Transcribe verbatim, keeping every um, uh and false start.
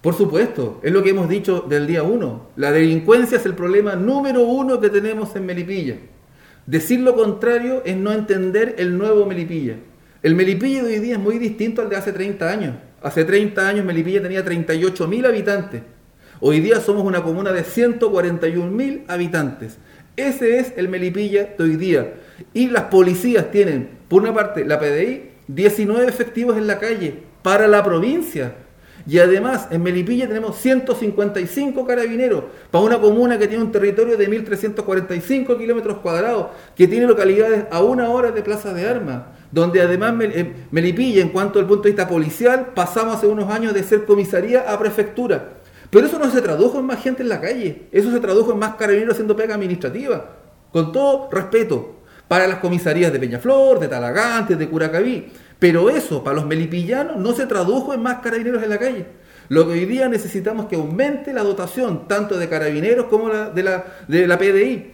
Por supuesto, es lo que hemos dicho del día uno. La delincuencia es el problema número uno que tenemos en Melipilla. Decir lo contrario es no entender el nuevo Melipilla. El Melipilla de hoy día es muy distinto al de hace treinta años. Hace treinta años Melipilla tenía treinta y ocho mil habitantes. Hoy día somos una comuna de ciento cuarenta y un mil habitantes. Ese es el Melipilla de hoy día. Y las policías tienen, por una parte, la P D I, diecinueve efectivos en la calle para la provincia. Y además, en Melipilla tenemos ciento cincuenta y cinco carabineros para una comuna que tiene un territorio de mil trescientos cuarenta y cinco kilómetros cuadrados, que tiene localidades a una hora de Plaza de Armas, donde además Melipilla, en cuanto al punto de vista policial, pasamos hace unos años de ser comisaría a prefectura. Pero eso no se tradujo en más gente en la calle, eso se tradujo en más carabineros haciendo pega administrativa, con todo respeto, para las comisarías de Peñaflor, de Talagante, de Curacaví. Pero eso, para los melipillanos, no se tradujo en más carabineros en la calle. Lo que hoy día necesitamos es que aumente la dotación, tanto de carabineros como la, de, la, de la P D I.